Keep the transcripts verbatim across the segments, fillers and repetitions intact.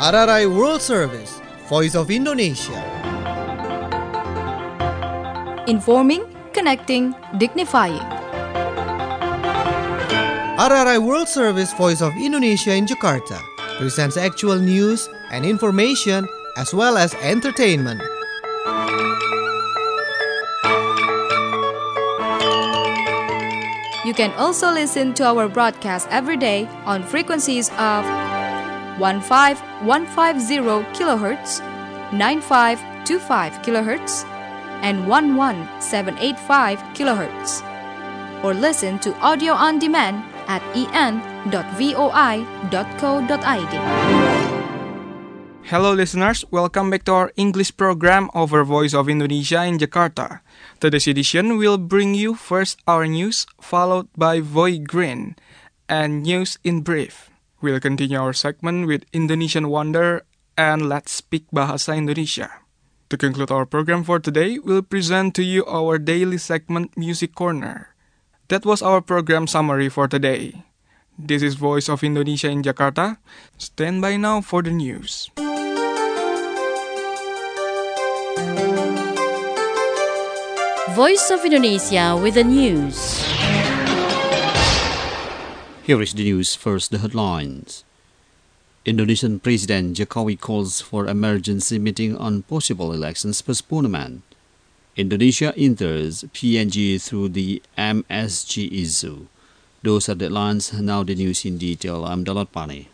R R I World Service, Voice of Indonesia. Informing, connecting, dignifying. R R I World Service, Voice of Indonesia in Jakarta presents actual news and information as well as entertainment. You can also listen to our broadcast every day on frequencies of fifteen fifteen kilohertz, ninety-five twenty-five kilohertz, and eleven seven eighty-five kilohertz. Or listen to audio on demand at e n dot voi dot co dot i d. Hello listeners, welcome back to our English program over Voice of Indonesia in Jakarta. Today's edition will bring you first our news, followed by Voice Green and News in Brief. We'll continue our segment with Indonesian Wonder and Let's Speak Bahasa Indonesia. To conclude our program for today, we'll present to you our daily segment Music Corner. That was our program summary for today. This is Voice of Indonesia in Jakarta. Stand by now for the news. Voice of Indonesia with the news. Here is the news. First, the headlines. Indonesian President Jokowi calls for emergency meeting on possible elections postponement. Indonesia enters P N G through the M S G issue. Those are the headlines. Now the news in detail. I'm Dalot Pani.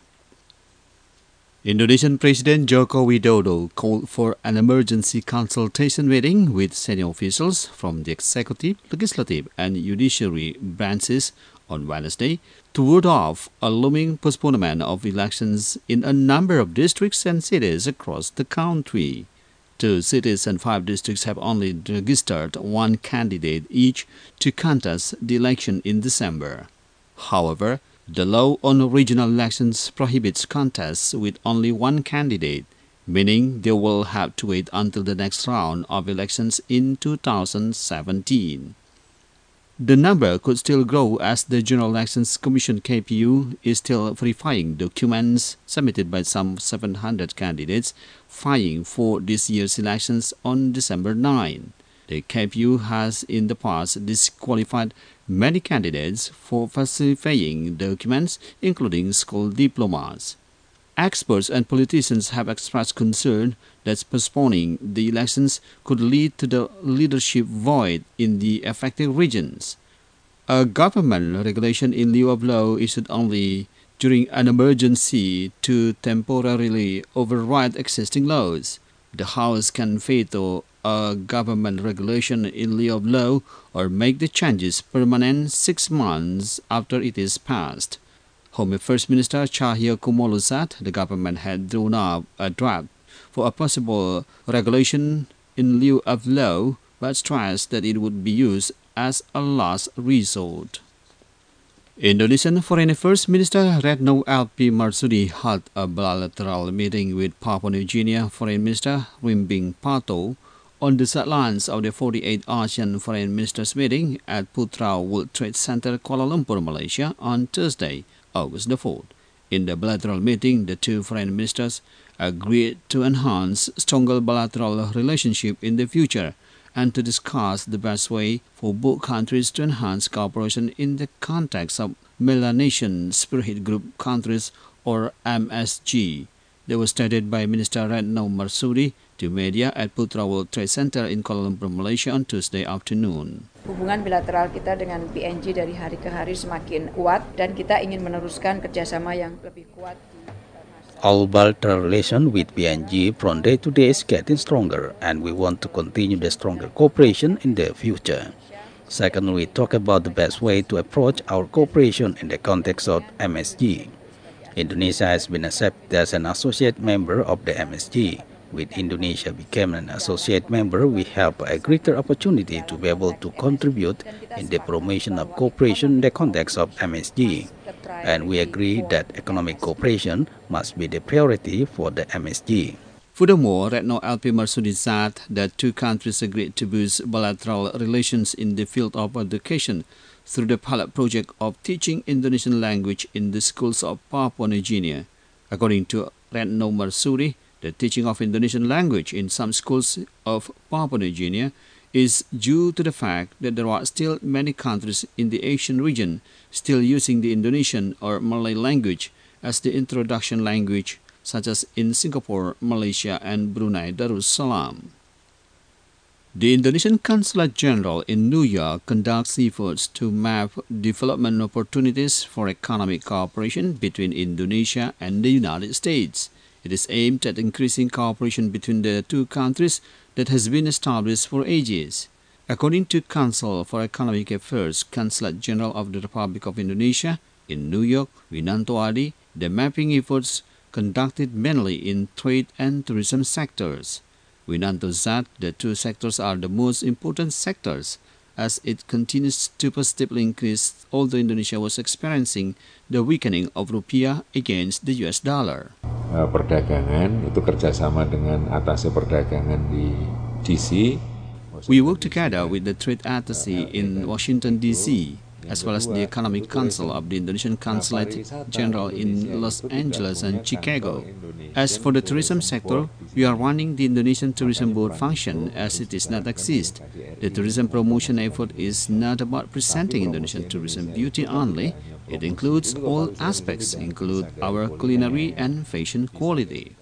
Indonesian President Joko Widodo called for an emergency consultation meeting with senior officials from the executive, legislative, and judiciary branches on Wednesday to ward off a looming postponement of elections in a number of districts and cities across the country. Two cities and five districts have only registered one candidate each to contest the election in December. However, the law on regional elections prohibits contests with only one candidate, meaning they will have to wait until the next round of elections in two thousand seventeen. The number could still grow as the General Elections Commission K P U is still verifying documents submitted by some seven hundred candidates vying for this year's elections on December ninth. The K P U has in the past disqualified many candidates for falsifying documents, including school diplomas. Experts and politicians have expressed concern that postponing the elections could lead to the leadership void in the affected regions. A government regulation in lieu of law issued only during an emergency to temporarily override existing laws. The House can veto a government regulation in lieu of law or make the changes permanent six months after it is passed. Home Affairs Minister Cahyokumolo said the government had drawn up a draft for a possible regulation in lieu of law, but stressed that it would be used as a last resort. Indonesian Foreign Affairs Minister Retno Elpi Marsudi held a bilateral meeting with Papua New Guinea Foreign Minister Rimbing Pato on the sidelines of the forty-eighth ASEAN Foreign Ministers meeting at Putra World Trade Center, Kuala Lumpur, Malaysia on Thursday, August the fourth. In the bilateral meeting, the two foreign ministers agreed to enhance stronger bilateral relationship in the future and to discuss the best way for both countries to enhance cooperation in the context of Melanesian Spearhead Group countries or M S G. They were stated by Minister Retno Marsudi to media at Putra World Trade Center in Kuala Lumpur, Malaysia on Tuesday afternoon. Hubungan bilateral kita dengan P N G dari hari ke hari semakin kuat dan kita ingin meneruskan kerjasama yang lebih kuat. Our bilateral relation with P N G from day to day is getting stronger and we want to continue the stronger cooperation in the future. Second, we talk about the best way to approach our cooperation in the context of M S G. Indonesia has been accepted as an associate member of the M S G. With Indonesia becoming an associate member, we have a greater opportunity to be able to contribute in the promotion of cooperation in the context of M S G. And we agree that economic cooperation must be the priority for the M S G. Furthermore, Retno Elpi Marsudi said that two countries agreed to boost bilateral relations in the field of education through the pilot project of teaching Indonesian language in the schools of Papua New Guinea. According to Retno Marsudi, the teaching of Indonesian language in some schools of Papua New Guinea is due to the fact that there are still many countries in the Asian region still using the Indonesian or Malay language as the introduction language, such as in Singapore, Malaysia, and Brunei Darussalam. The Indonesian Consulate General in New York conducts efforts to map development opportunities for economic cooperation between Indonesia and the United States. It is aimed at increasing cooperation between the two countries that has been established for ages. According to Council for Economic Affairs Consulate General of the Republic of Indonesia in New York, Winanto Adi, the mapping efforts conducted mainly in trade and tourism sectors. Winanto said the two sectors are the most important sectors as it continues to positively increase, although Indonesia was experiencing the weakening of rupiah against the U S dollar. Perdagangan itu kerjasama dengan atasé perdagangan di D C. We work together with the trade attaché in Washington, D C, as well as the Economic Council of the Indonesian Consulate General in Los Angeles and Chicago. As for the tourism sector, we are running the Indonesian Tourism Board function as it does not exist. The tourism promotion effort is not about presenting Indonesian tourism beauty only. It includes all aspects, include our culinary and fashion quality.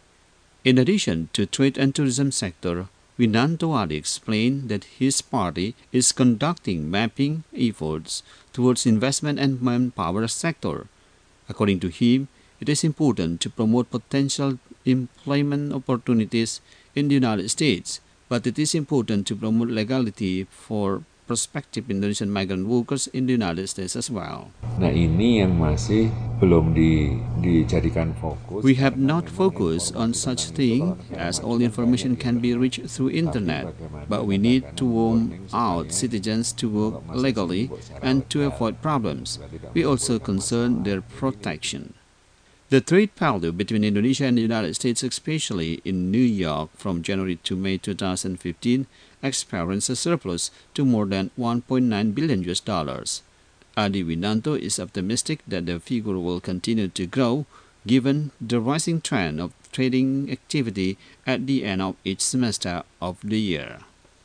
In addition to trade and tourism sector, Winanto Adi explained that his party is conducting mapping efforts towards investment and manpower sector. According to him, it is important to promote potential employment opportunities in the United States, but it is important to promote legality for prospective Indonesian migrant workers in the United States as well. Nah, ini yang masih belum di, dijadikan fokus. We have not focused on such thing as all information can be reached through internet, but we need to warm out citizens to work legally and to avoid problems. We also concern their protection. The trade value between Indonesia and the United States, especially in New York from January to May two thousand fifteen, experienced a surplus to more than one point nine billion U S dollars. Adi Winanto is optimistic that the figure will continue to grow given the rising trend of trading activity at the end of each semester of the year.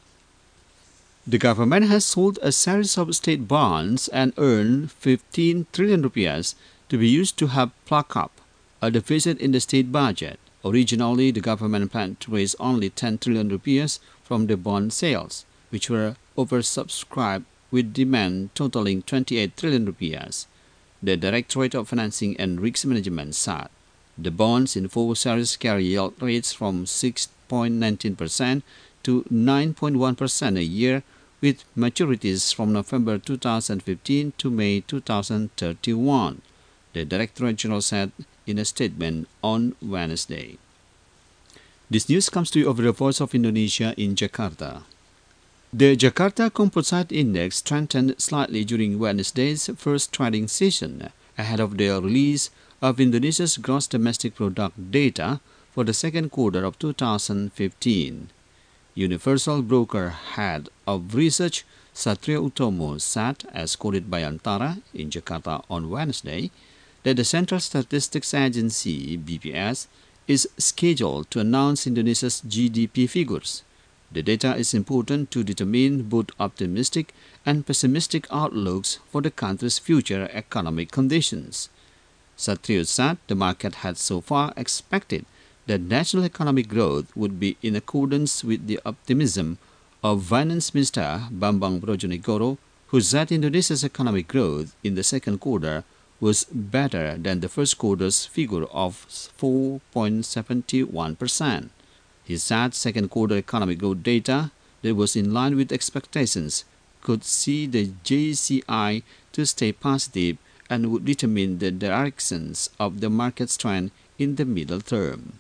The government has sold a series of state bonds and earned fifteen trillion rupiahs to be used to help plug up a deficit in the state budget. Originally, the government planned to raise only ten trillion rupiahs from the bond sales, which were oversubscribed with demand totaling twenty-eight trillion rupiahs. The Directorate of Financing and Risk Management said the bonds in four series carry yield rates from six point one nine percent to nine point one percent a year, with maturities from November two thousand fifteen to May two thousand thirty-one. The Directorate General said in a statement on Wednesday. This news comes to you over the Voice of Indonesia in Jakarta. The Jakarta Composite Index strengthened slightly during Wednesday's first trading session ahead of the release of Indonesia's gross domestic product data for the second quarter of two thousand fifteen. Universal Broker Head of Research Satrio Utomo said, as quoted by Antara in Jakarta on Wednesday, that the Central Statistics Agency, B P S, is scheduled to announce Indonesia's G D P figures. The data is important to determine both optimistic and pessimistic outlooks for the country's future economic conditions. Satrio said the market had so far expected that national economic growth would be in accordance with the optimism of Finance Minister Bambang Brojonegoro, who said Indonesia's economic growth in the second quarter was better than the first quarter's figure of four point seven one percent. He said second quarter economic growth data that was in line with expectations could see the J C I to stay positive and would determine the directions of the market's trend in the middle term.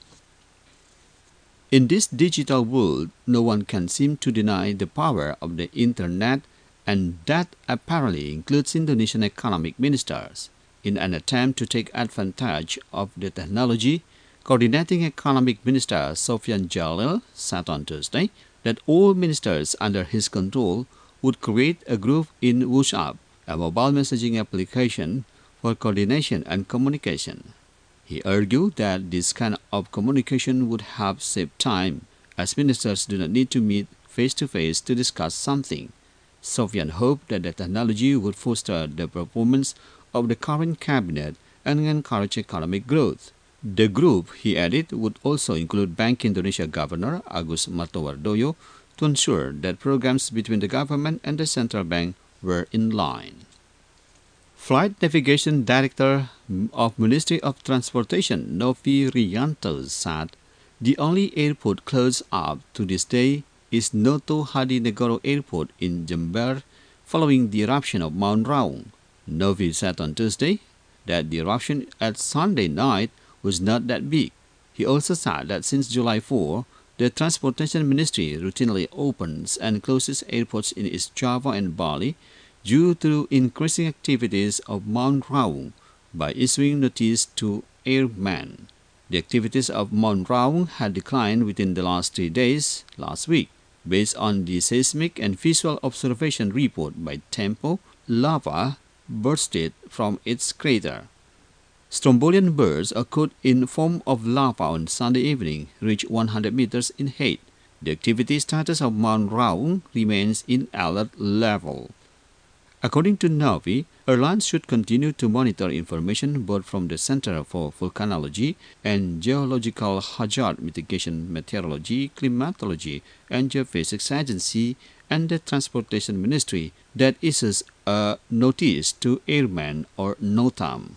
In this digital world, no one can seem to deny the power of the internet, and that apparently includes Indonesian economic ministers. In an attempt to take advantage of the technology, Coordinating Economic Minister Sofyan Jalil said on Thursday that all ministers under his control would create a group in WhatsApp, a mobile messaging application for coordination and communication. He argued that this kind of communication would help save time, as ministers do not need to meet face-to-face to discuss something. Sofyan hoped that the technology would foster the performance of the current cabinet and encourage economic growth. The group, he added, would also include Bank Indonesia Governor Agus Martowardoyo to ensure that programs between the government and the central bank were in line. Flight Navigation Director of Ministry of Transportation Novi Rianto said the only airport closed up to this day is Noto Hadinegoro Airport in Jember following the eruption of Mount Raung. Novi said on Tuesday that the eruption at Sunday night was not that big. He also said that since July fourth, the Transportation Ministry routinely opens and closes airports in East Java and Bali due to increasing activities of Mount Raung by issuing notice to airmen. The activities of Mount Raung had declined within the last three days last week. Based on the seismic and visual observation report by Tempo, lava bursted from its crater. Strombolian bursts occurred in form of lava on Sunday evening, reached one hundred meters in height. The activity status of Mount Raung remains in alert level. According to Novi, airlines should continue to monitor information both from the Center for Volcanology and Geological Hazard Mitigation Meteorology, Climatology and Geophysics Agency and the Transportation Ministry that issues a notice to airmen or NOTAM.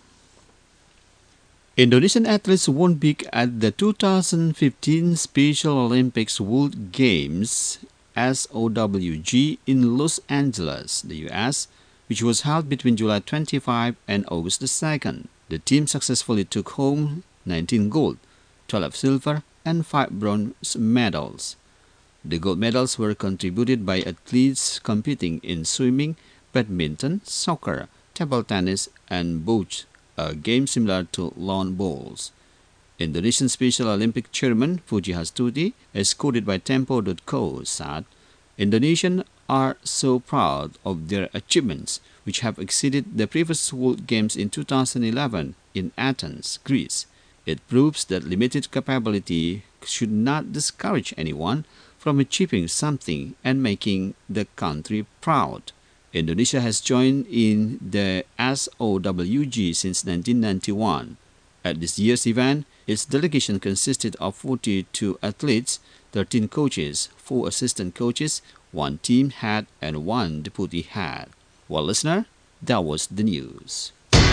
Indonesian athletes won big at the two thousand fifteen Special Olympics World Games S O W G in Los Angeles, the U S, which was held between July twenty-fifth and August the second. The team successfully took home nineteen gold, twelve silver, and five bronze medals. The gold medals were contributed by athletes competing in swimming, badminton, soccer, table tennis, and bocce, a game similar to lawn bowls. Indonesian Special Olympic Chairman Puji Hastuti, as quoted by Tempo dot co, said, Indonesians are so proud of their achievements, which have exceeded the previous World Games in two thousand eleven in Athens, Greece. It proves that limited capability should not discourage anyone from achieving something and making the country proud. Indonesia has joined in the S O W G since nineteen ninety-one. At this year's event, its delegation consisted of forty-two athletes, thirteen coaches, four assistant coaches, one team head, and one deputy head. Well, listener, that was the news.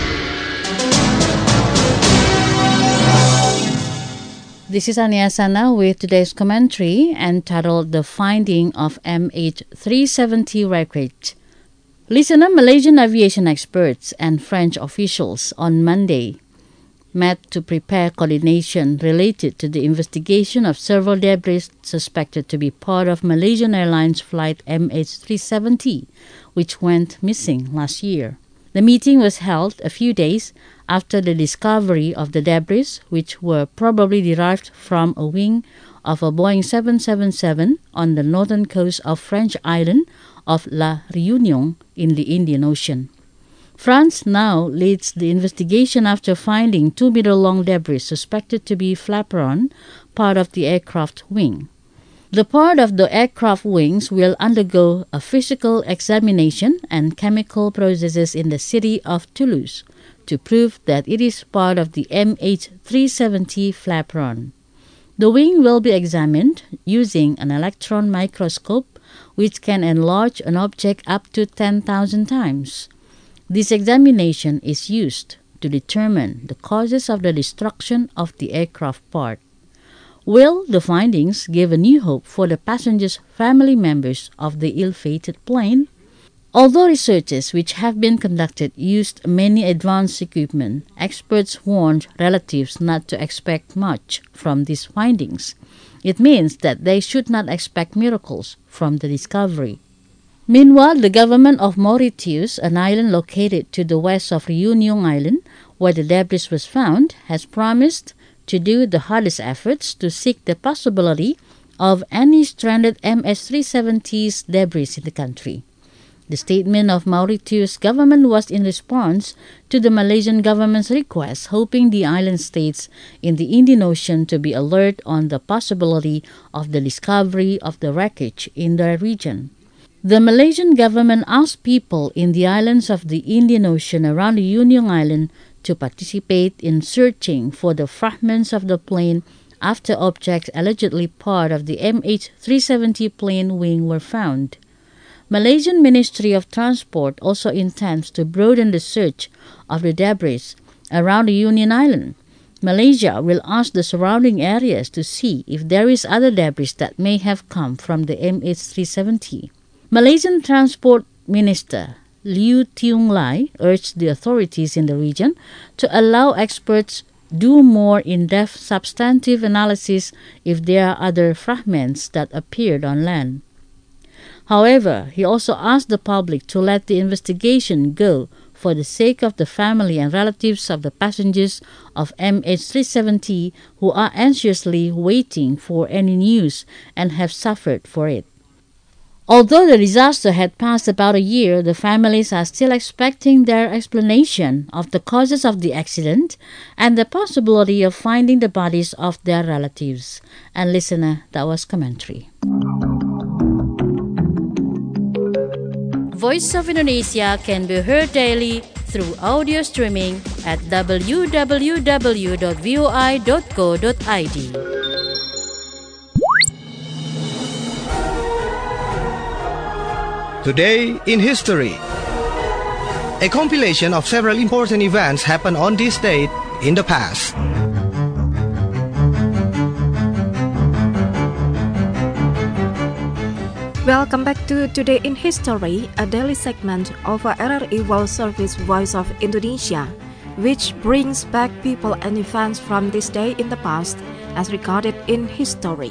This is Ania Sana with today's commentary entitled The Finding of M H three seventy Wreckage. Listener, Malaysian aviation experts and French officials on Monday met to prepare coordination related to the investigation of several debris suspected to be part of Malaysian Airlines flight M H three seventy, which went missing last year. The meeting was held a few days after the discovery of the debris, which were probably derived from a wing of a Boeing seven seventy-seven on the northern coast of French island of La Réunion in the Indian Ocean. France now leads the investigation after finding two-meter-long debris suspected to be flaperon, part of the aircraft wing. The part of the aircraft wings will undergo a physical examination and chemical processes in the city of Toulouse to prove that it is part of the M H three seventy flaperon. The wing will be examined using an electron microscope, which can enlarge an object up to ten thousand times. This examination is used to determine the causes of the destruction of the aircraft part. Will the findings give a new hope for the passengers' family members of the ill-fated plane? Although researches which have been conducted used many advanced equipment, experts warned relatives not to expect much from these findings. It means that they should not expect miracles from the discovery. Meanwhile, the government of Mauritius, an island located to the west of Réunion Island, where the debris was found, has promised to do the hardest efforts to seek the possibility of any stranded M H three seventy's debris in the country. The statement of Mauritius government was in response to the Malaysian government's request, hoping the island states in the Indian Ocean to be alert on the possibility of the discovery of the wreckage in the region. The Malaysian government asked people in the islands of the Indian Ocean around Union Island to participate in searching for the fragments of the plane after objects allegedly part of the M H three seventy plane wing were found. Malaysian Ministry of Transport also intends to broaden the search of the debris around the Union Island. Malaysia will ask the surrounding areas to see if there is other debris that may have come from the M H three seventy. Malaysian Transport Minister Liew Teung Lai urged the authorities in the region to allow experts do more in-depth substantive analysis if there are other fragments that appeared on land. However, he also asked the public to let the investigation go for the sake of the family and relatives of the passengers of M H three seventy who are anxiously waiting for any news and have suffered for it. Although the disaster had passed about a year, the families are still expecting their explanation of the causes of the accident and the possibility of finding the bodies of their relatives. And listener, that was commentary. Voice of Indonesia can be heard daily through audio streaming at w w w dot voi dot co dot i d. Today in History. A compilation of several important events happened on this date in the past. Welcome back to Today in History, a daily segment of our R R E World Service Voice of Indonesia, which brings back people and events from this day in the past as recorded in history.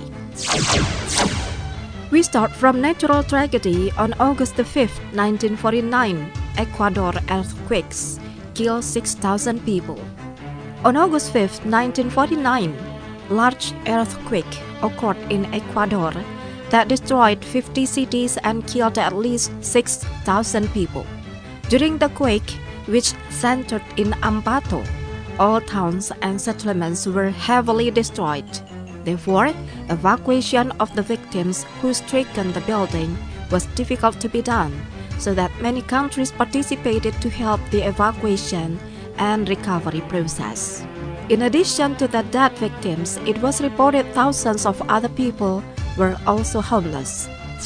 We start from natural tragedy on August the fifth, nineteen forty-nine. Ecuador earthquakes kill six thousand people. On August fifth, nineteen forty-nine, large earthquake occurred in Ecuador that destroyed fifty cities and killed at least six thousand people. During the quake, which centered in Ambato, all towns and settlements were heavily destroyed. Therefore, evacuation of the victims who stricken the building was difficult to be done, so that many countries participated to help the evacuation and recovery process. In addition to the dead victims, it was reported thousands of other people were also homeless.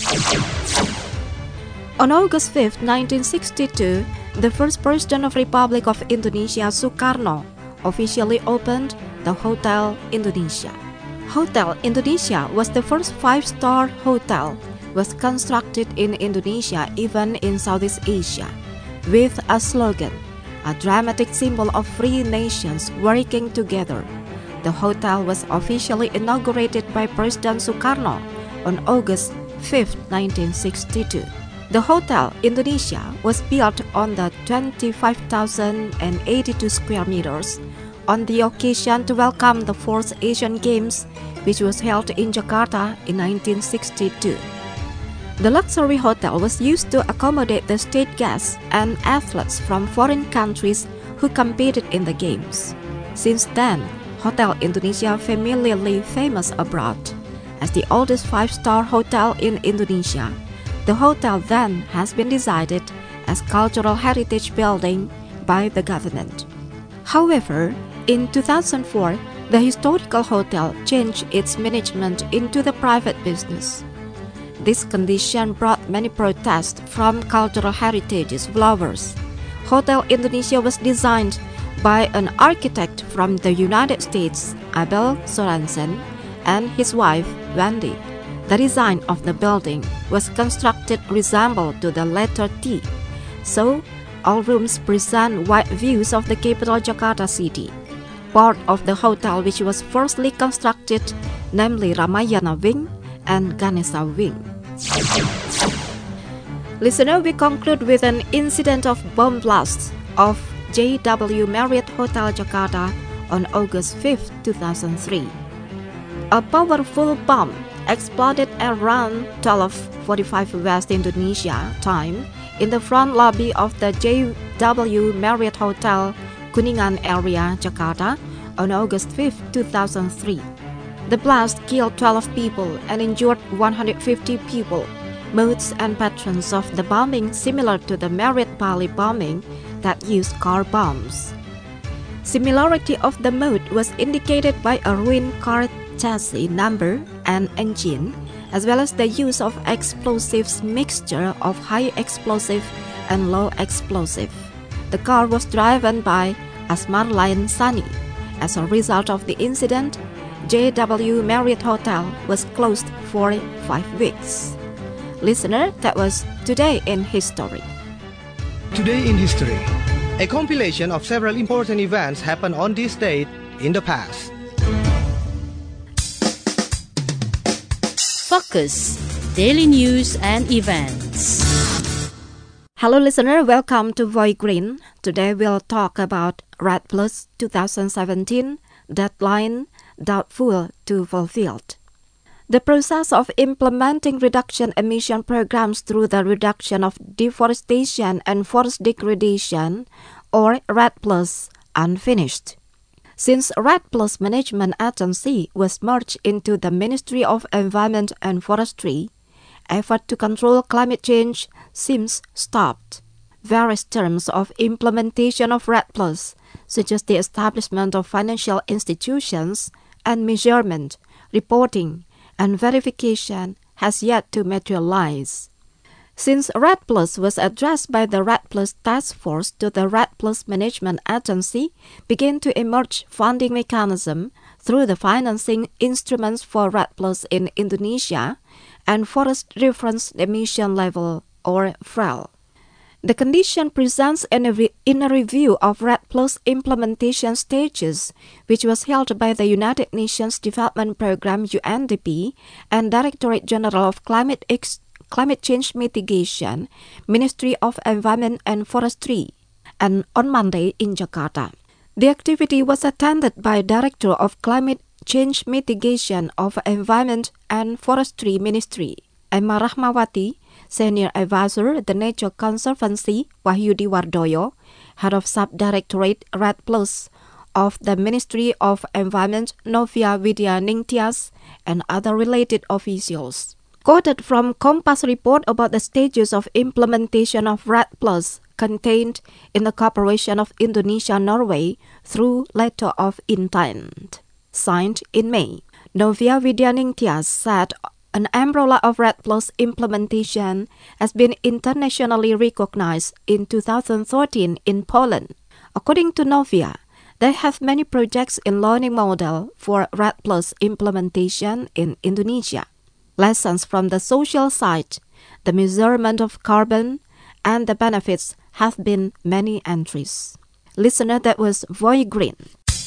On August fifth, nineteen sixty-two, the first President of Republic of Indonesia, Sukarno, officially opened the Hotel Indonesia. Hotel Indonesia was the first five-star hotel, was constructed in Indonesia, even in Southeast Asia, with a slogan, a dramatic symbol of free nations working together. The hotel was officially inaugurated by President Sukarno on August fifth, nineteen sixty-two. The Hotel Indonesia was built on the twenty-five thousand eighty-two square meters on the occasion to welcome the fourth Asian Games, which was held in Jakarta in nineteen sixty-two. The luxury hotel was used to accommodate the state guests and athletes from foreign countries who competed in the games. Since then, Hotel Indonesia familiarly famous abroad. As the oldest five-star hotel in Indonesia, the hotel then has been decided as cultural heritage building by the government. However, in two thousand four, the historical hotel changed its management into the private business. This condition brought many protests from cultural heritage lovers. Hotel Indonesia was designed by an architect from the United States, Abel Sorensen, and his wife, Wendy. The design of the building was constructed resembled to the letter T, so all rooms present wide views of the capital Jakarta city. Part of the hotel which was firstly constructed, namely Ramayana Wing and Ganesha Wing. Listener, we conclude with an incident of bomb blast of J W Marriott Hotel Jakarta on August fifth, two thousand three. A powerful bomb exploded around twelve forty-five West Indonesia time in the front lobby of the J W Marriott Hotel, Kuningan area, Jakarta, on August fifth, two thousand three. The blast killed twelve people and injured one hundred fifty people. Modes and patterns of the bombing similar to the Marriott Bali bombing that used car bombs. Similarity of the mode was indicated by a ruined car chassis number and engine, as well as the use of explosives mixture of high explosive and low explosive. The car was driven by Asmar Lion Sani. As a result of the incident, J W Marriott Hotel was closed for five weeks. Listener, that was Today in History. Today in History, a compilation of several important events happened on this date in the past. Focus, daily news and events. Hello listener, welcome to Voice Green. Today we'll talk about REDD Plus twenty seventeen, deadline doubtful to fulfilled. The process of implementing reduction emission programs through the reduction of deforestation and forest degradation, or REDD Plus, unfinished. Since REDD Plus Management Agency was merged into the Ministry of Environment and Forestry, effort to control climate change seems stopped. Various terms of implementation of REDD Plus, such as the establishment of financial institutions and measurement, reporting, and verification, has yet to materialize. Since REDD Plus was addressed by the REDD Plus Task Force to the REDD Plus Management Agency, began to emerge funding mechanism through the financing instruments for REDD Plus in Indonesia and Forest Reference Emission Level, or F R E L. The condition presents in a, re- in a review of REDD Plus implementation stages, which was held by the United Nations Development Programme U N D P and Directorate General of Climate, Ex- Climate Change Mitigation, Ministry of Environment and Forestry, and on Monday in Jakarta. The activity was attended by Director of Climate Change Mitigation of Environment and Forestry Ministry, Emma Rahmawati, Senior Advisor, the Nature Conservancy, Wahyudi Wardoyo, Head of Sub-Directorate REDD Plus of the Ministry of Environment, Novia Widya Ningtyas, and other related officials. Quoted from Kompas report about the stages of implementation of REDD Plus contained in the Cooperation of Indonesia-Norway through Letter of Intent, signed in May. Novia Widya Ningtyas said an umbrella of REDD Plus implementation has been internationally recognized in two thousand thirteen in Poland. According to Novia, they have many projects in learning model for REDD Plus implementation in Indonesia. Lessons from the social side, the measurement of carbon, and the benefits have been many entries. Listener, that was Voice Green.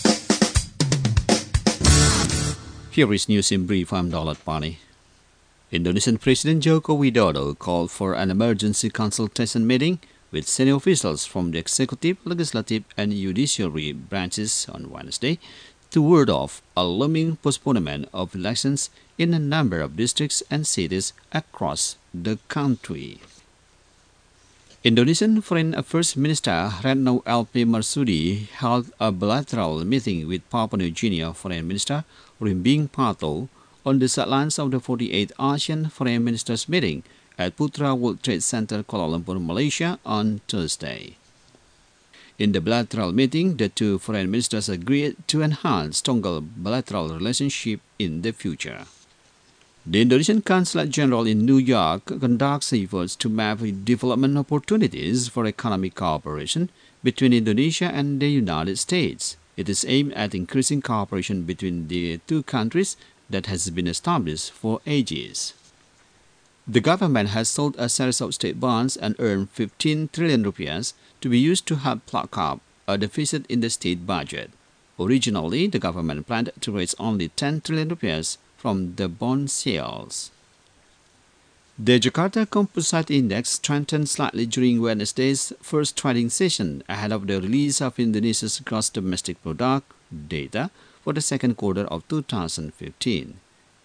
Here is news in brief. I'm Daulat Pani. Indonesian President Joko Widodo called for an emergency consultation meeting with senior officials from the executive, legislative, and judiciary branches on Wednesday to ward off a looming postponement of elections in a number of districts and cities across the country. Indonesian Foreign Affairs Minister Retno L P Marsudi held a bilateral meeting with Papua New Guinea Foreign Minister Rimbing Pato on the sidelines of the forty-eighth ASEAN Foreign Ministers meeting at Putra World Trade Center, Kuala Lumpur, Malaysia on Thursday. In the bilateral meeting, the two foreign ministers agreed to enhance stronger bilateral relationship in the future. The Indonesian Consulate General in New York conducts efforts to map development opportunities for economic cooperation between Indonesia and the United States. It is aimed at increasing cooperation between the two countries that has been established for ages. The government has sold a series of state bonds and earned fifteen trillion rupiahs to be used to help plug up a deficit in the state budget. Originally, the government planned to raise only ten trillion rupiahs from the bond sales. The Jakarta Composite Index strengthened slightly during Wednesday's first trading session ahead of the release of Indonesia's gross domestic product data for the second quarter of two thousand fifteen.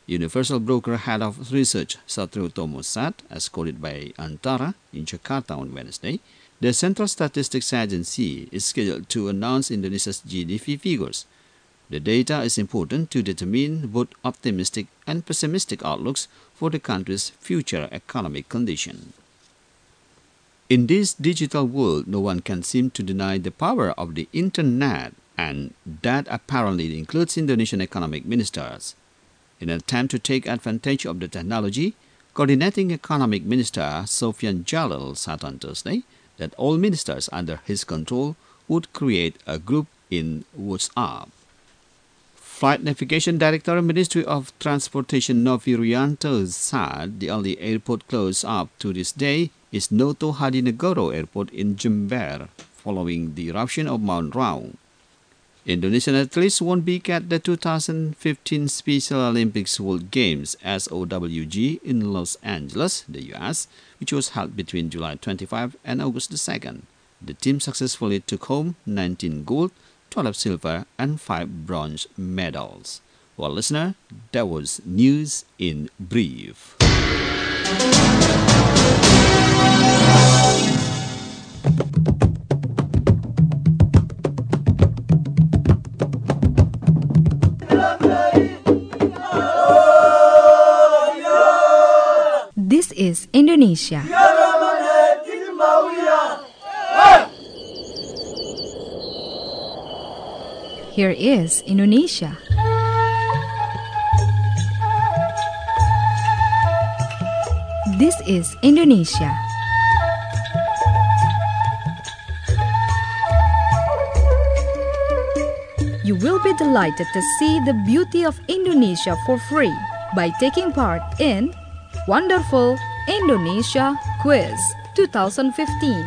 Universal Broker Head of Research Satrio said, as quoted by Antara in Jakarta on Wednesday, the Central Statistics Agency is scheduled to announce Indonesia's G D P figures. The data is important to determine both optimistic and pessimistic outlooks for the country's future economic condition. In this digital world, no one can seem to deny the power of the Internet, and that apparently includes Indonesian economic ministers. In an attempt to take advantage of the technology, Coordinating Economic Minister Sofyan Jalil said on Thursday that all ministers under his control would create a group in WhatsApp. Flight Navigation Director, Ministry of Transportation Novi Rianto said the only airport closed up to this day is Noto Hadinegoro Airport in Jember, following the eruption of Mount Raung. Indonesian athletes won't be at the two thousand fifteen Special Olympics World Games S O W G in Los Angeles, the U S, which was held between July twenty-fifth and August the second. The team successfully took home nineteen gold, twelve silver, and five bronze medals. Well, listener, that was news in brief. This is Indonesia. Here is Indonesia. This is Indonesia. You will be delighted to see the beauty of Indonesia for free by taking part in Wonderful Indonesia Quiz twenty fifteen.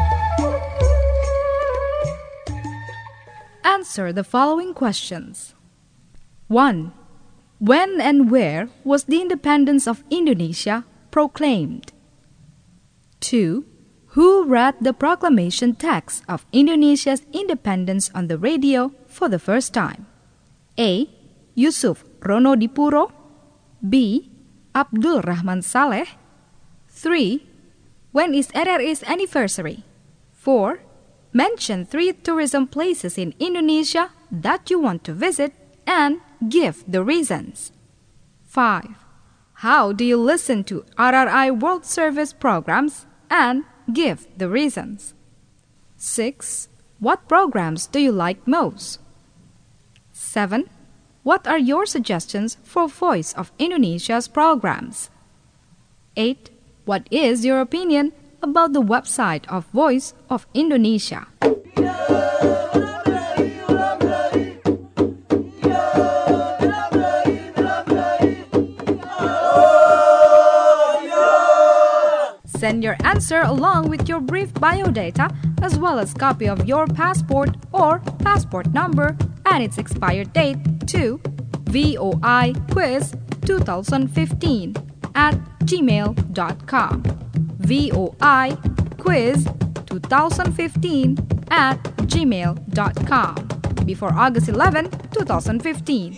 Answer the following questions. one. When and where was the independence of Indonesia proclaimed? two. Who read the proclamation text of Indonesia's independence on the radio for the first time? A. Yusuf Ronodipuro. B. Abdul Rahman Saleh. three. When is R R I's anniversary? four. Mention three tourism places in Indonesia that you want to visit and give the reasons. five. How do you listen to R R I World Service programs and give the reasons? six. What programs do you like most? seven. What are your suggestions for Voice of Indonesia's programs? eight. What is your opinion about the website of Voice of Indonesia? Send your answer along with your brief biodata as well as copy of your passport or passport number and its expired date to voiquiz twenty fifteen at gmail dot com. voiquiz twenty fifteen at gmail dot com before August eleventh, twenty fifteen.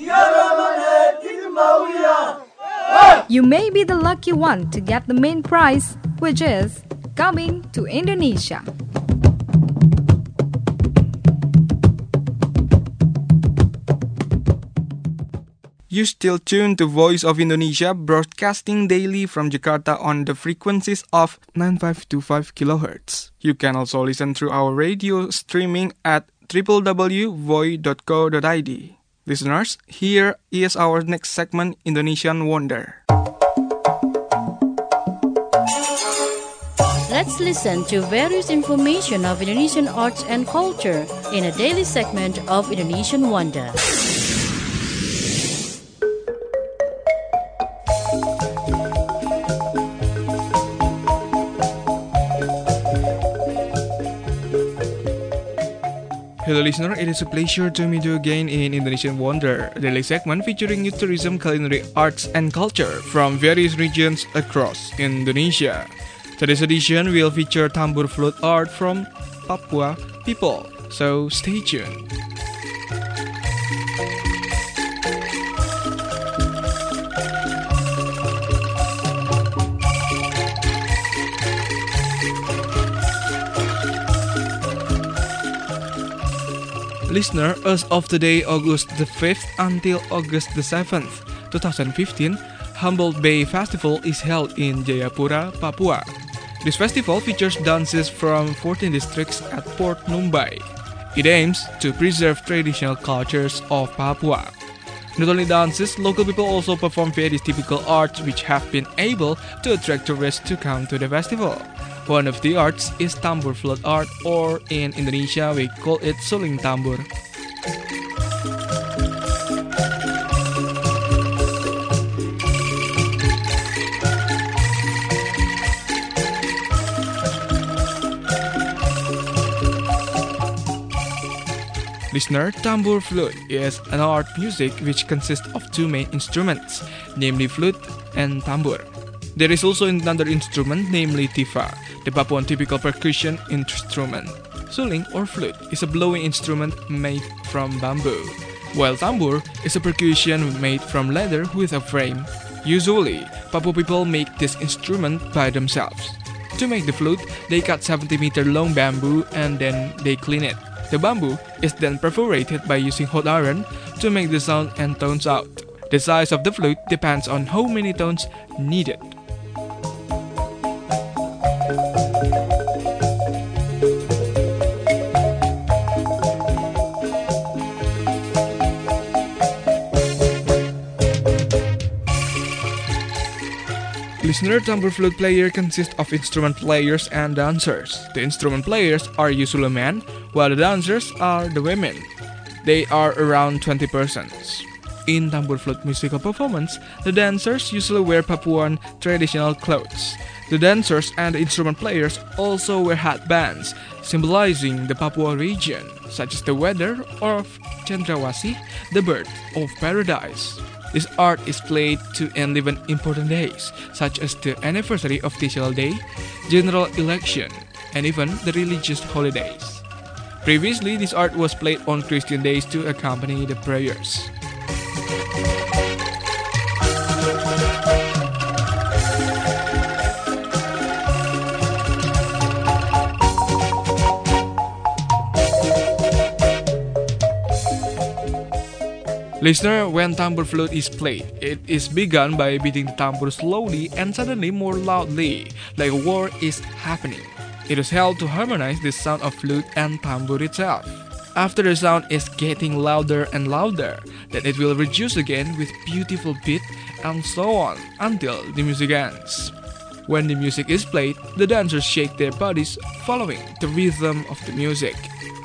You may be the lucky one to get the main prize, which is coming to Indonesia. You still tuned to Voice of Indonesia, broadcasting daily from Jakarta on the frequencies of ninety-five point two five kilohertz. You can also listen through our radio streaming at w w w dot voi dot co dot i d. Listeners, here is our next segment, Indonesian Wonder. Let's listen to various information of Indonesian arts and culture in a daily segment of Indonesian Wonder. Hello listener, it is a pleasure to meet you again in Indonesian Wonder, a daily segment featuring youth tourism, culinary arts and culture from various regions across Indonesia. Today's edition will feature tambur flute art from Papua people, so stay tuned. Listener, as of today, August the fifth until August the seventh, twenty fifteen, Humboldt Bay Festival is held in Jayapura, Papua. This festival features dances from fourteen districts at Port Numbai. It aims to preserve traditional cultures of Papua. Not only dances, local people also perform various typical arts which have been able to attract tourists to come to the festival. One of the arts is tambur flute art, or in Indonesia we call it suling tambur. Listener, tambur flute is an art music which consists of two main instruments, namely flute and tambur. There is also another instrument, namely tifa, the Papuan typical percussion instrument. Suling or flute is a blowing instrument made from bamboo, while tambur is a percussion made from leather with a frame. Usually, Papua people make this instrument by themselves. To make the flute, they cut seventy meter long bamboo and then they clean it. The bamboo is then perforated by using hot iron to make the sound and tones out. The size of the flute depends on how many tones needed. Listener, tambur flute player consists of instrument players and dancers. The instrument players are usually men, while the dancers are the women. They are around twenty persons. In tambur flute musical performance, the dancers usually wear Papuan traditional clothes. The dancers and the instrument players also wear headbands, symbolizing the Papua region, such as the weather of Cendrawasih, the bird of paradise. This art is played to enliven important days, such as the anniversary of Tishal Day, general election, and even the religious holidays. Previously, this art was played on Christian days to accompany the prayers. Listener, when tambur flute is played, it is begun by beating the tambur slowly and suddenly more loudly, like a war is happening. It is held to harmonize the sound of flute and tambur itself. After the sound is getting louder and louder, then it will reduce again with beautiful beat and so on until the music ends. When the music is played, the dancers shake their bodies following the rhythm of the music.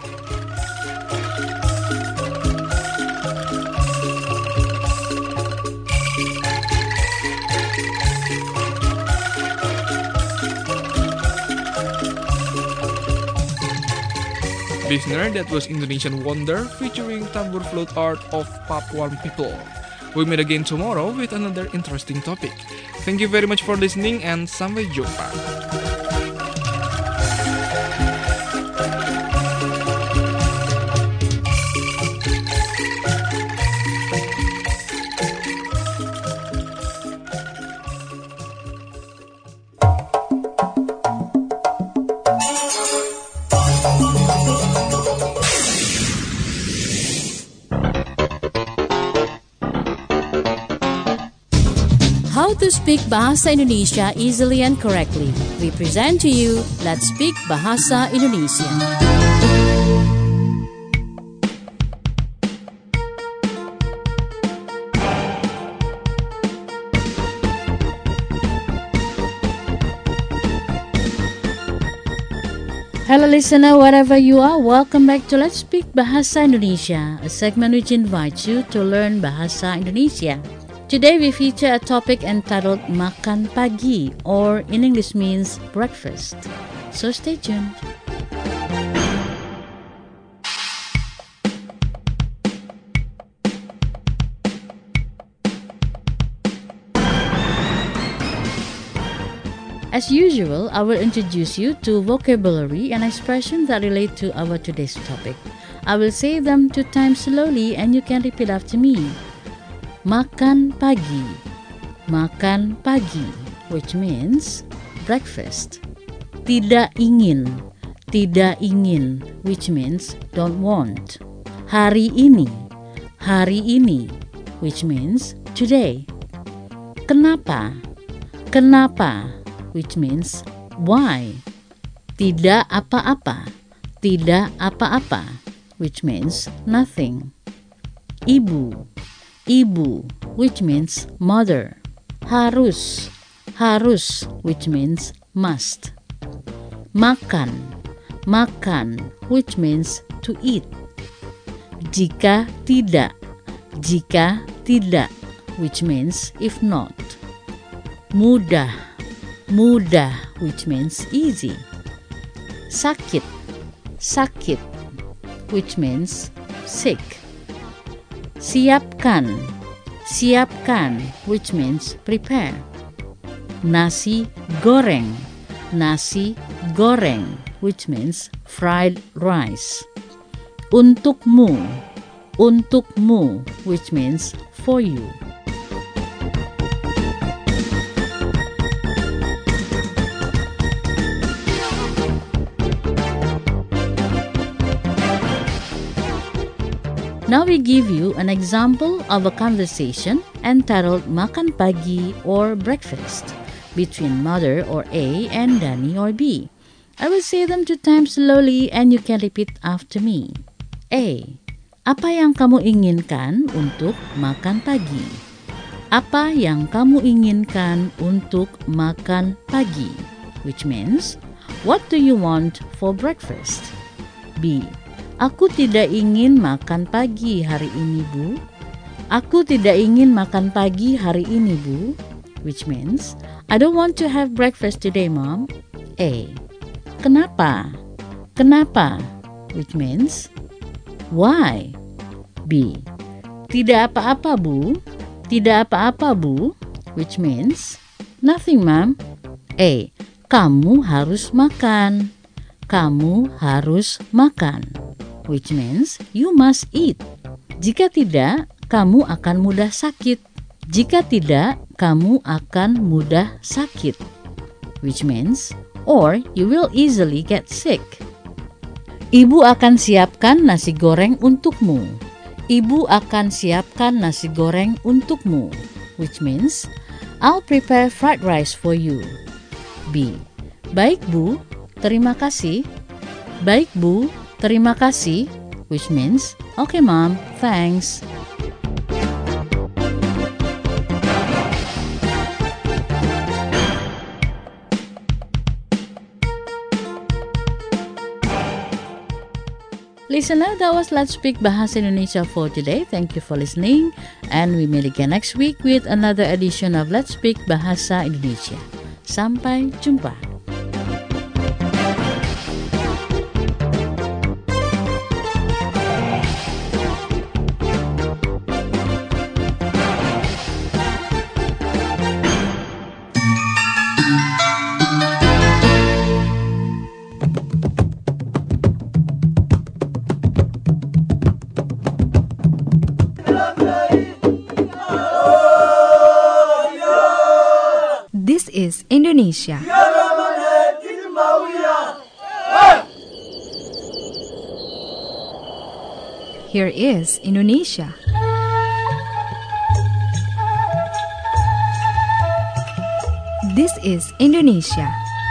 Listener, that was Indonesian Wonder featuring tambur flute art of Papuan people. We'll meet again tomorrow with another interesting topic. Thank you very much for listening and sampai jumpa. How to speak Bahasa Indonesia easily and correctly. We present to you Let's Speak Bahasa Indonesia. Hello listener, wherever you are, welcome back to Let's Speak Bahasa Indonesia, a segment which invites you to learn Bahasa Indonesia. Today we feature a topic entitled Makan Pagi, or in English means breakfast. So stay tuned. As usual, I will introduce you to vocabulary and expressions that relate to our today's topic. I will say them two times slowly and you can repeat after me. Makan pagi. Makan pagi, which means breakfast. Tidak ingin. Tidak ingin, which means don't want. Hari ini. Hari ini, which means today. Kenapa? Kenapa, which means why. Tidak apa-apa. Tidak apa-apa, which means nothing. Ibu. Ibu, which means mother. Harus. Harus, which means must. Makan. Makan, which means to eat. Jika tidak. Jika tidak, which means if not. Mudah. Mudah, which means easy. Sakit. Sakit, which means sick. Siapkan. Siapkan, which means prepare. Nasi goreng. Nasi goreng, which means fried rice. Untukmu. Untukmu, which means for you. Now we give you an example of a conversation entitled Makan Pagi or Breakfast between Mother or A and Danny or B. I will say them two times slowly and you can repeat after me. A. Apa yang kamu inginkan untuk makan pagi? Apa yang kamu inginkan untuk makan pagi? Which means, what do you want for breakfast? B. Aku tidak ingin makan pagi hari ini, Bu. Aku tidak ingin makan pagi hari ini, Bu. Which means, I don't want to have breakfast today, Mom. A. Kenapa? Kenapa? Which means, why? B. Tidak apa-apa, Bu. Tidak apa-apa, Bu. Which means, nothing, Mom. A. Kamu harus makan. Kamu harus makan. Which means, you must eat. Jika tidak, kamu akan mudah sakit. Jika tidak, kamu akan mudah sakit. Which means, or you will easily get sick. Ibu akan siapkan nasi goreng untukmu. Ibu akan siapkan nasi goreng untukmu. Which means, I'll prepare fried rice for you. B. Baik, Bu. Terima kasih. Baik, Bu. Terima kasih, which means, okay, Mom, thanks. Listener, that was Let's Speak Bahasa Indonesia for today. Thank you for listening, and we meet again next week with another edition of Let's Speak Bahasa Indonesia. Sampai jumpa. This is Indonesia. Here is Indonesia. This is Indonesia.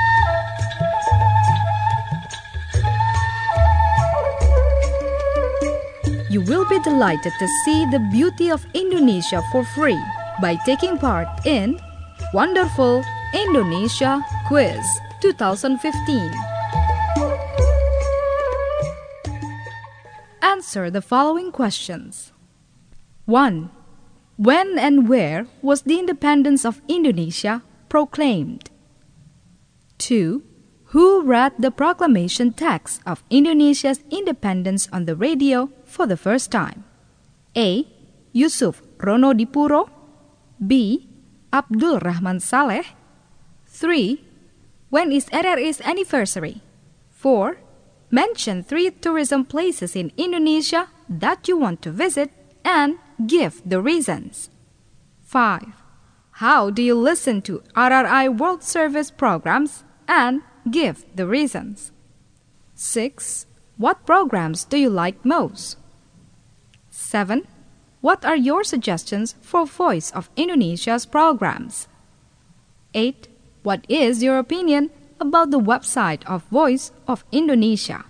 You will be delighted to see the beauty of Indonesia for free by taking part in Wonderful Indonesia Quiz twenty fifteen. Answer the following questions. one. When and where was the independence of Indonesia proclaimed? two. Who read the proclamation text of Indonesia's independence on the radio for the first time? A. Yusuf Ronodipuro. B. Abdul Rahman Saleh. three. When is R R I's anniversary? four. Mention three tourism places in Indonesia that you want to visit and give the reasons. five. How do you listen to R R I World Service programs and give the reasons? six. What programs do you like most? seven. What are your suggestions for Voice of Indonesia's programs? eight. What is your opinion about the website of Voice of Indonesia?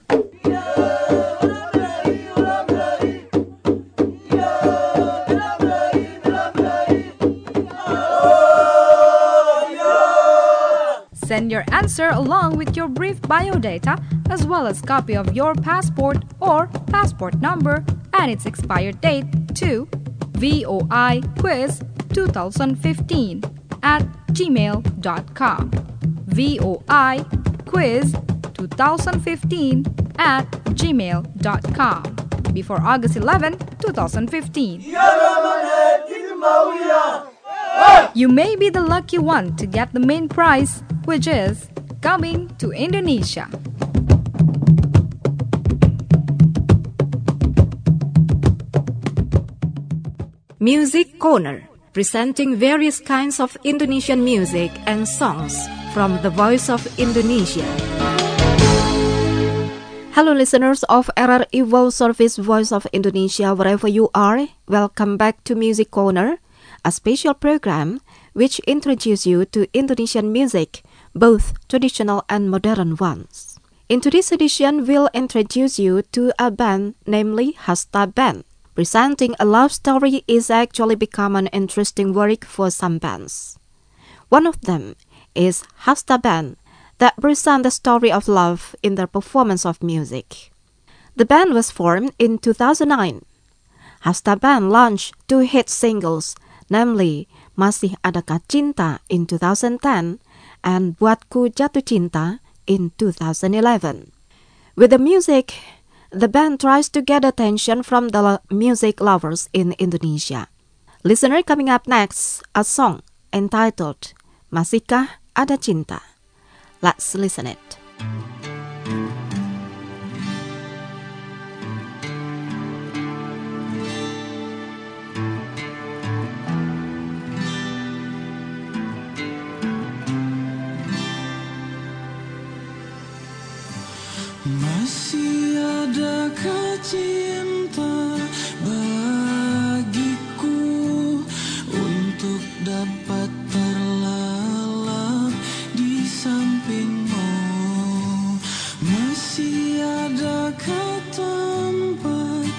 Send your answer along with your brief biodata as well as copy of your passport or passport number and its expired date to voiquiz twenty fifteen at gmail dot com. voiquiz twenty fifteen at gmail dot com before August eleventh, twenty fifteen. You may be the lucky one to get the main prize, which is coming to Indonesia. Music Corner, presenting various kinds of Indonesian music and songs from the Voice of Indonesia. Hello listeners of R R I World Service Voice of Indonesia, wherever you are, welcome back to Music Corner, a special program which introduces you to Indonesian music, both traditional and modern ones. In today's edition, we'll introduce you to a band, namely Hasta Band. Presenting a love story is actually become an interesting work for some bands. One of them is Hasta Band, that present the story of love in their performance of music. The band was formed in two thousand nine. Hasta Band launched two hit singles, namely Masih Adakah Cinta in two thousand ten and Buatku Jatuh Cinta in two thousand eleven. With the music, the band tries to get attention from the music lovers in Indonesia. Listener, coming up next, a song entitled Masihkah Ada Cinta. Let's listen it. Masih adakah cinta bagiku untuk dapat terlelap di sampingmu? Masih adakah tempat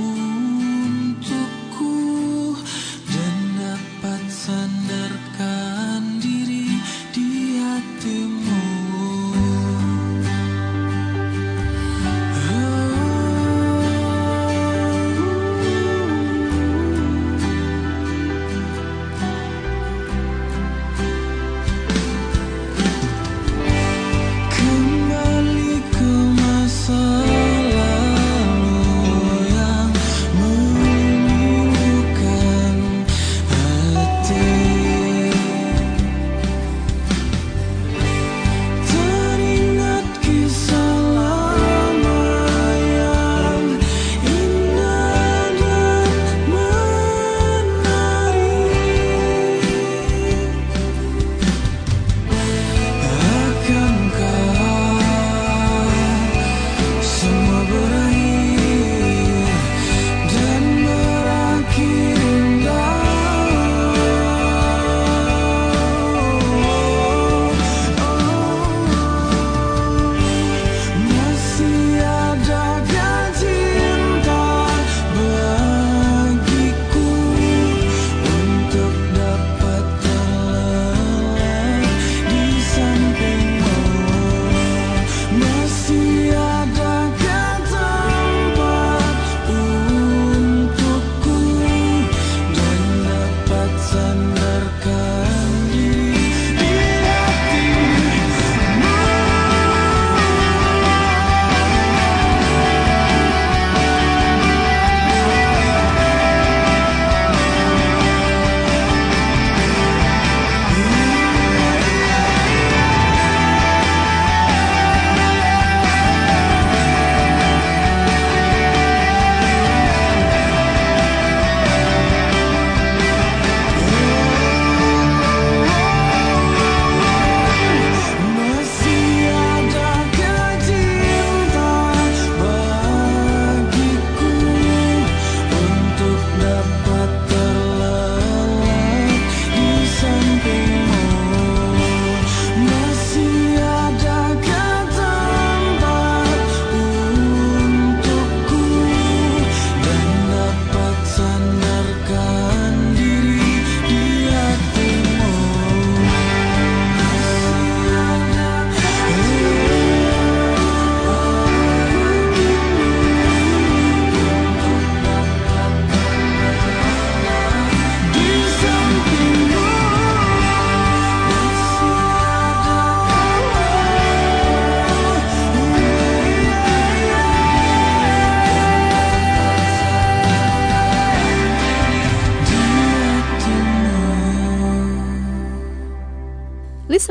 untukku dan dapat sandarkan diri di hatimu? Oh,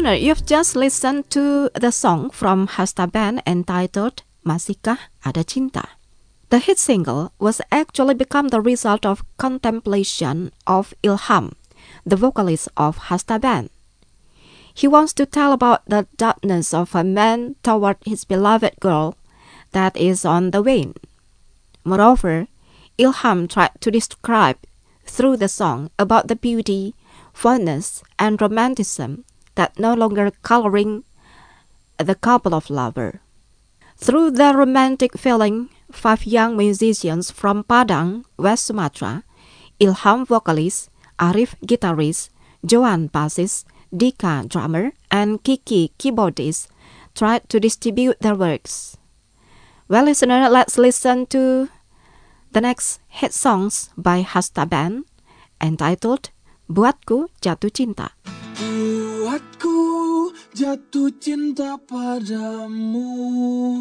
Listener, you've just listened to the song from Hasta Band entitled Masihkah Ada Cinta. The hit single was actually become the result of contemplation of Ilham, the vocalist of Hasta Band. He wants to tell about the darkness of a man toward his beloved girl that is on the wane. Moreover, Ilham tried to describe through the song about the beauty, fondness, and romanticism that no longer coloring the couple of lovers. Through their romantic feeling, five young musicians from Padang, West Sumatra, Ilham vocalist, Arif guitarist, Joan bassist, Dika drummer, and Kiki keyboardist tried to distribute their works. Well, listener, let's listen to the next hit songs by Hasta Band entitled Buatku Jatuh Cinta. Buatku jatuh cinta padamu.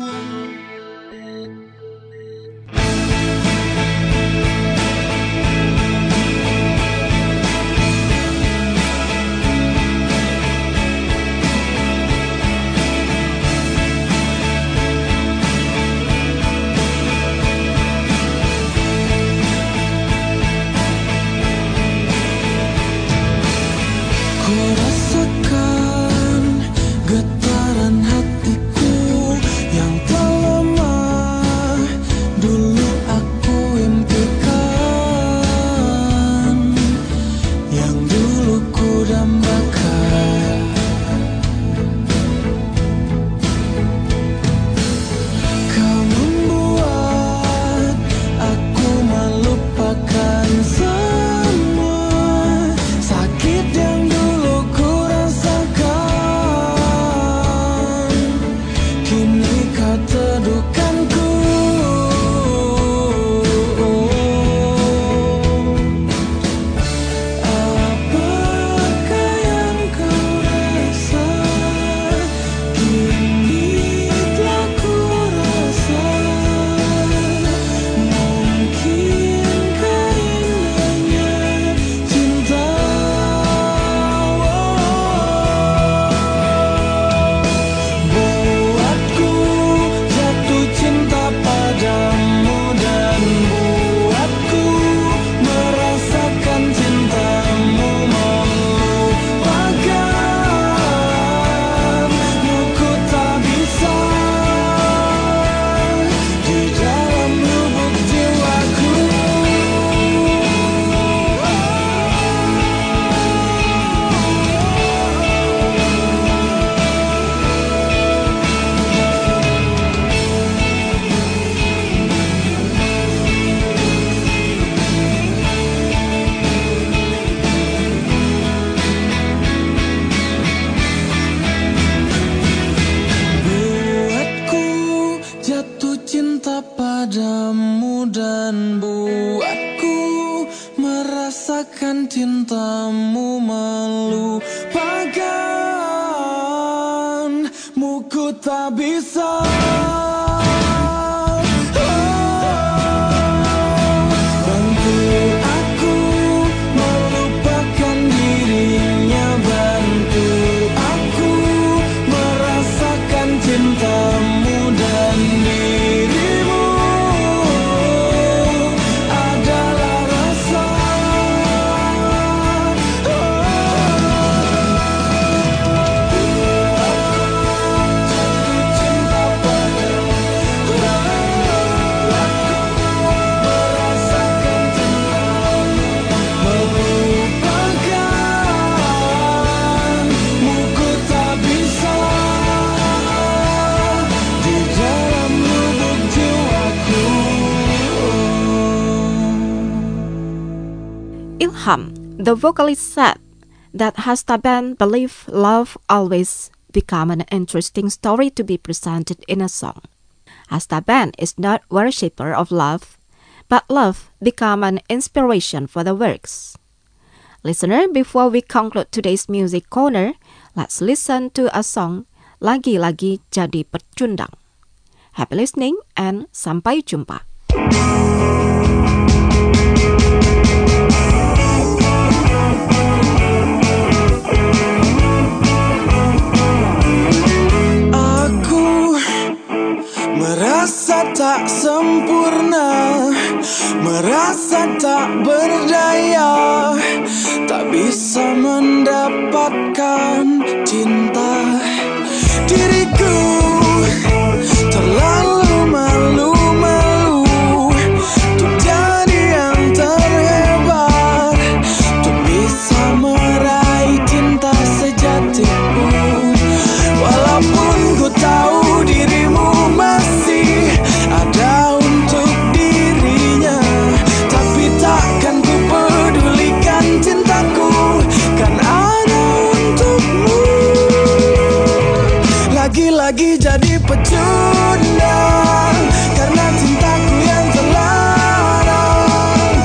Getaran hatiku yang telah lemah, dulu aku impikan, yang dulu ku dambakan. Kau membuat aku melupakan semua sakit yang dulu ku rasakan. Teduhkanku, apakah yang kau rasa, kini telah ku rasa. Mungkinkah indahnya cinta? Padamu dan buatku merasakan cintamu melupakanmu ku tak bisa. Bantu aku melupakan dirinya, bantu aku merasakan cintamu dan dirimu. Ilham, the vocalist, said that Hasta Band believe love always become an interesting story to be presented in a song. Hasta Band is not worshipper of love, but love become an inspiration for the works. Listener, before we conclude today's music corner, let's listen to a song Lagi-Lagi Jadi Pecundang. Happy listening and sampai jumpa. Merasa tak sempurna, merasa tak berdaya, tak bisa mendapatkan cinta. Diriku terlalu malu-malu untuk jadi yang terhebat, untuk bisa meraih cinta sejatimu. Walaupun ku tahu dirimu masih ada untuk dirinya, tapi takkan ku pedulikan cintaku kan ada untukmu. Lagi-lagi jadi pecundang karena cintaku yang terlarang.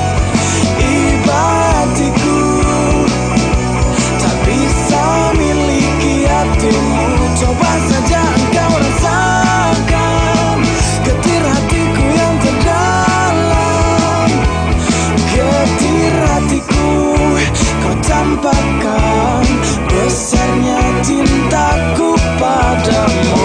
Ibatiku tak bisa miliki hatimu. Coba saja engkau rasakan getir hatiku yang terdalam. Getir hatiku kau tampakkan besarnya cintaku padamu.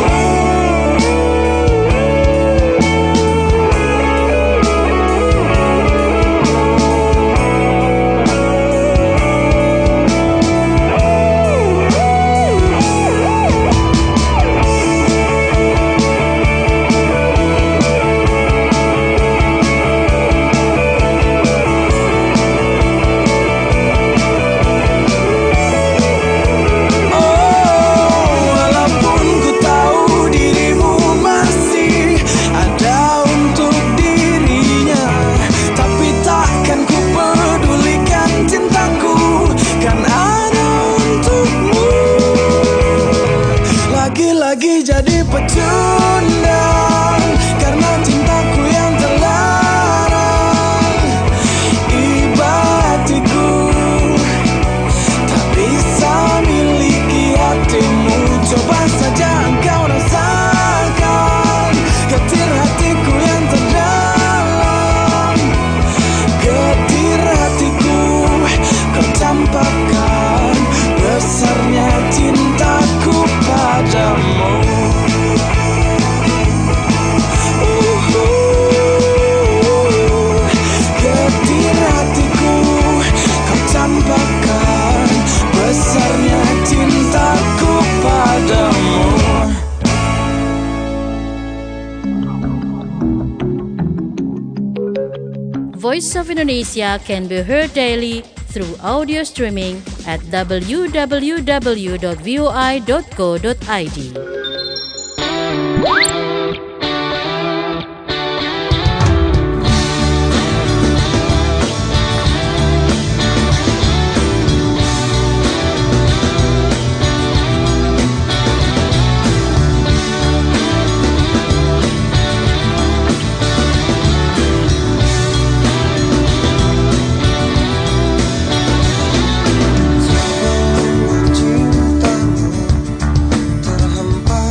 Lagi jadi pecundang karena cintaku yang terlarang. Ibatiku tak bisa miliki hatimu. Coba saja engkau rasakan getir hatiku yang terdalam. Getir hatiku kau tampakkan besarnya cintaku padamu. Getir hatiku kau tampakkan besarnya cintaku padamu. Voice of Indonesia can be heard daily through audio streaming at w w w dot voi dot co dot i d. Terhempas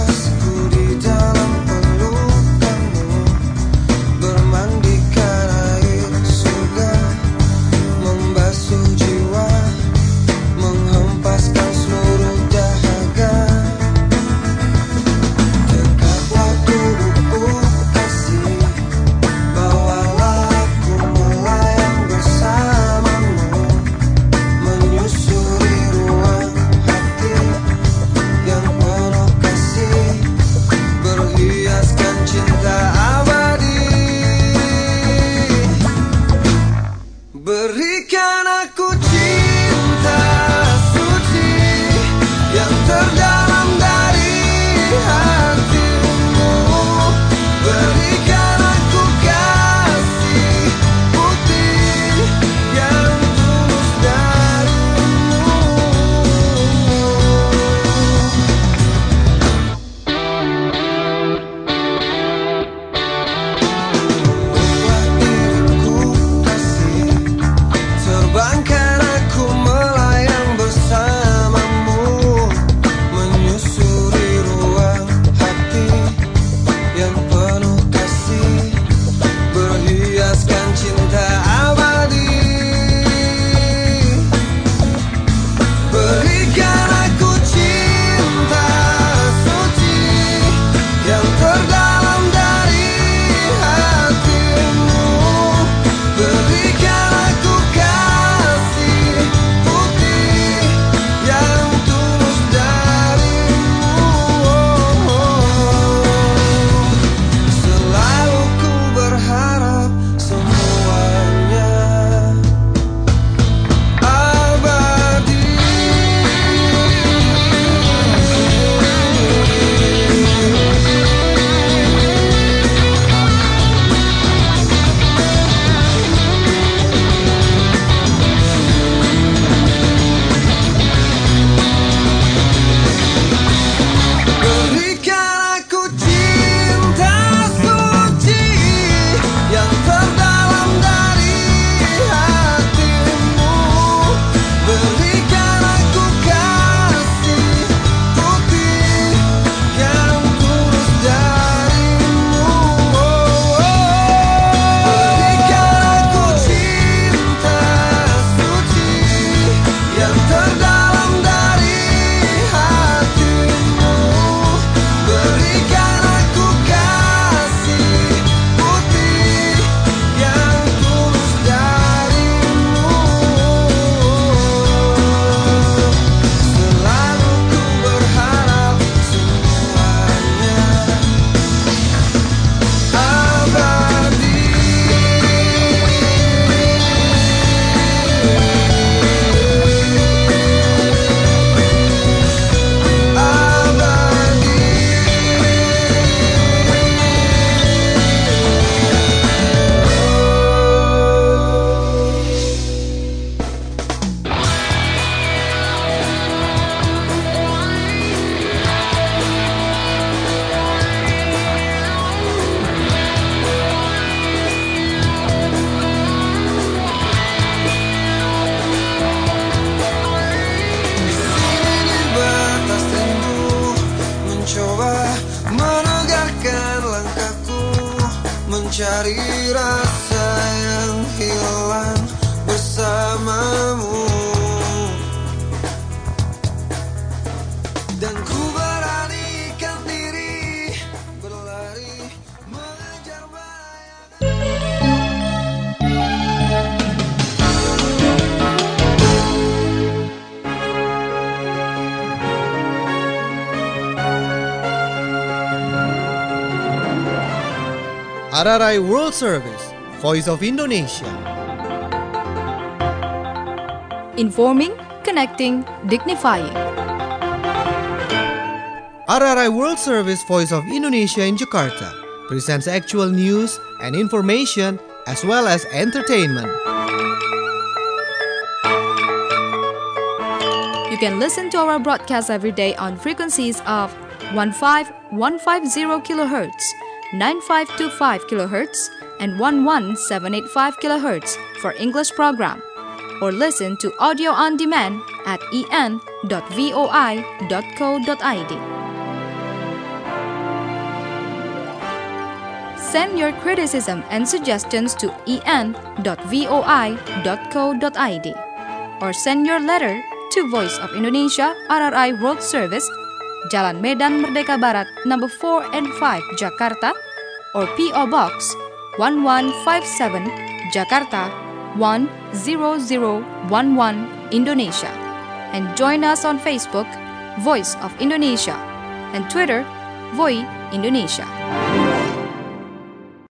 mencari rasa yang hilang bersamamu. Dan ku beranikan diri berlari mengejar R R I World Service, Voice of Indonesia. Informing, connecting, dignifying. R R I World Service, Voice of Indonesia in Jakarta presents actual news and information as well as entertainment. You can listen to our broadcast every day on frequencies of fifteen fifty kilohertz, ninety-five twenty-five kilohertz, and eleven seven eighty-five kilohertz for English program, or listen to audio on demand at e n dot voi dot co dot i d. Send your criticism and suggestions to e n dot voi dot co dot i d or send your letter to Voice of Indonesia R R I World Service, Jalan Medan Merdeka Barat, number four and five, Jakarta, or P O Box one one five seven, Jakarta one zero zero one one, Indonesia. And join us on Facebook, Voice of Indonesia, and Twitter, Voi Indonesia.